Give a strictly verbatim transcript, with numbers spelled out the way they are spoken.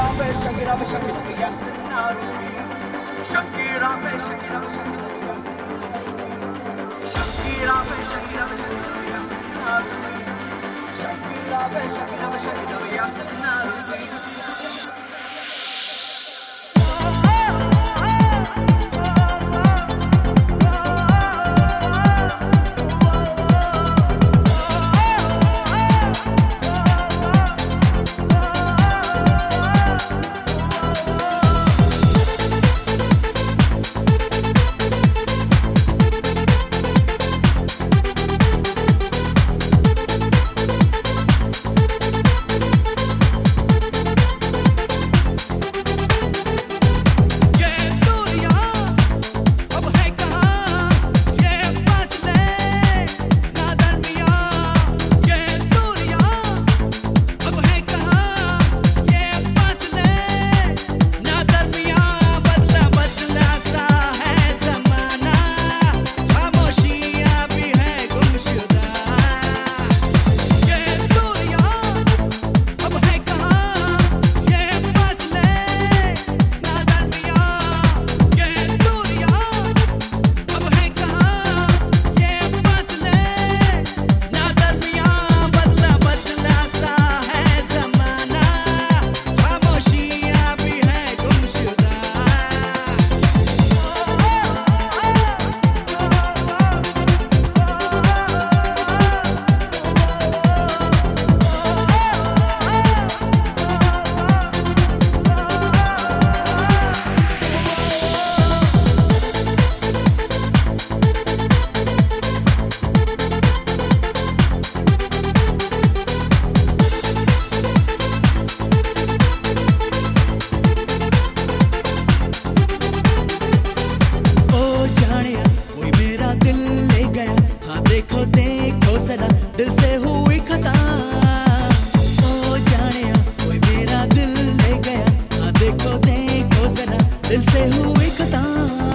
Shakira, be Shakira, be Shakira, be Yasinari. Shakira, be Shakira, be Shakira, be Yasinari. Shakira, be Shakira, be Shakira, be Yasinari. Shakira, be Shakira, be Shakira, be Yasinari. देखो देखो सरा दिल से हुई खता, ओ जाने कोई मेरा दिल ले गया। हाँ देखो देखो सरा दिल से हुई खता।